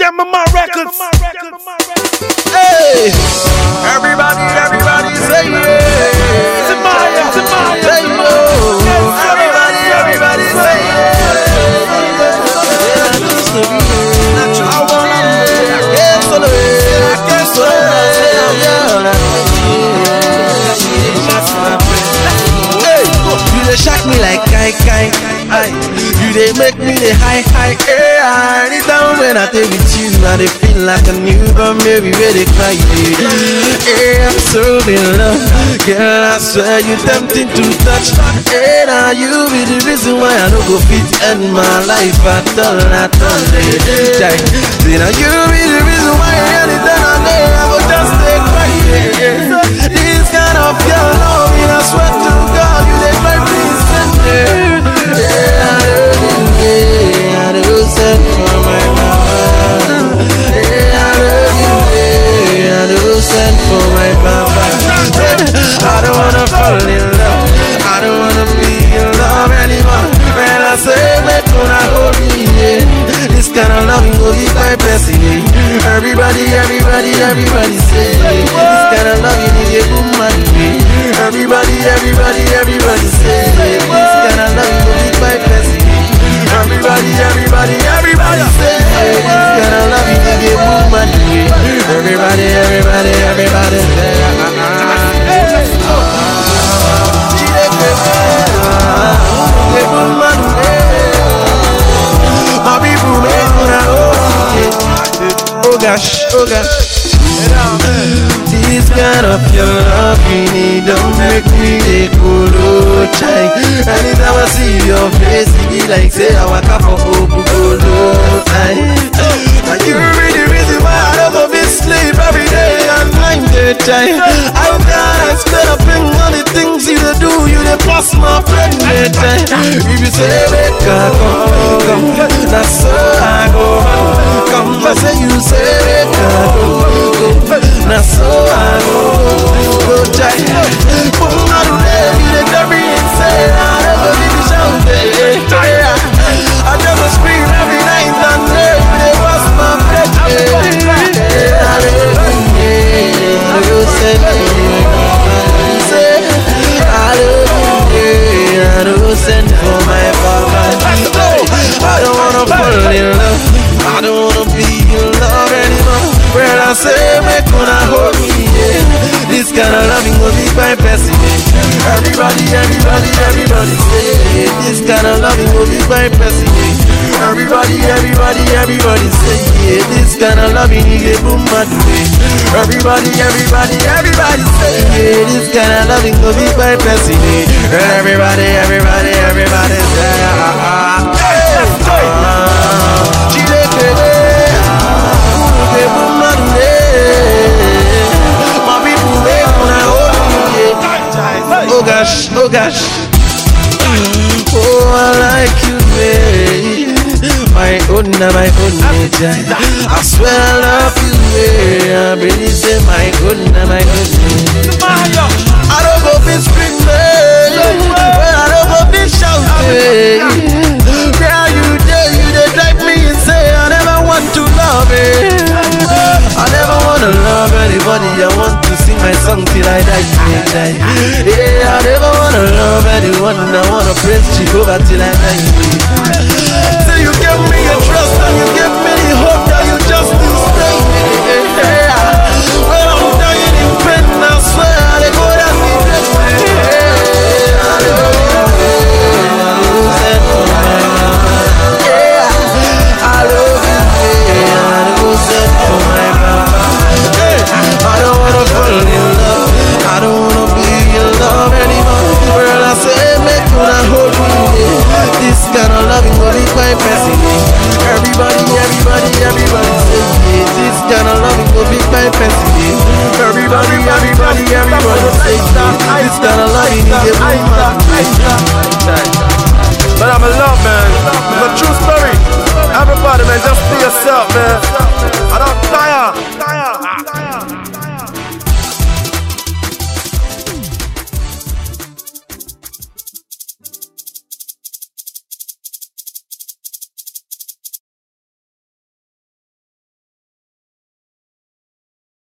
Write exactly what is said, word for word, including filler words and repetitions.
Gemma Records. Hey, everybody, everybody say yeah. Samaya, Samaya, say no. Everybody, everybody say yeah. I wanna be, I can't solo it, I can't solo it. Hey, you dey shock me like kai kai. You dey make me the high high. Hey, anytime when I take with you, I dey feel like a newborn baby where they cry. Hey, I'm so in love, girl. I swear you tempting to touch. Hey, now you be the reason why I don't go fit end my life at all, at all. Hey, see now you be the reason why anytime I lay, I go just stay quiet. This kind of your love, I swear to God, you dey drive me insane. Yeah, I love you, yeah, I do send for my mama. Yeah, I love you, yeah, I do send for my papa. I don't wanna fall in love, I don't wanna be in love anymore. When I say make una hold me, yeah, this kind of loving will be my blessing. Everybody, everybody, everybody say this kind of loving is a good man. Everybody, everybody, everybody say this kind of loving will be my blessing. Everybody, everybody, everybody say this kind of loving is a good man. Everybody, everybody, everybody say oh gosh, oh gosh. This kind of your love, you need don't make me a cool chai. Anytime I see your face, it be like say I wake up for Obugo time. Now you be the reason why I don't go be sleep every day and I'm the time. I can't explain a thing on the things you do, you the boss my friend the time. If you say make I come, come, that's so I go. Come, I say you say make I go. Now so I go, go try. But not today, you the very insane. I never leave the show. I never scream every night and day. They was my breath. I love you, I will say, I love you, I will send for my papa. I don't wanna fall in love, I don't wanna be in love anymore. Well, I say, make una hold me, yeah. This kind of loving will be my blessing. Everybody, everybody, everybody say, this kind of loving will be my blessing. Everybody, everybody, everybody say, yeah. This kind of loving is a boom mad way. Everybody, everybody, everybody say, yeah. This kind of loving will be my blessing. Everybody, everybody, everybody say, ah, ah, ah, ah. Oh gosh, oh gosh. Oh, I like you, babe. My own, my own nature. I swear I love you, babe. I really say my own, my own nature. I don't go be scream, babe. I don't go be shout, babe. Where you there, you they drive me insane. I never want to love it. I never wanna love anybody. I want to sing my song till I die, till I die. Yeah, I never wanna love anyone. I wanna praise Jehovah till I die. So you give me a trust and you give me the hope that you just still stay. Yeah, when I'm dying in pain, I swear they go down the drain. Yeah, I love you. Yeah, I love you. I don't send for my mama. I don't wanna fall in love, I don't wanna be in love anymore. Girl, I say make una hold me, yeah. This kind of loving will be my blessing. Everybody, everybody, everybody say, yeah. This kind of loving will be my blessing. Everybody, everybody, everybody say, yeah. This kind of loving is a woman. But I'm in love, man. It's a true story. Everybody, man, just be yourself, man.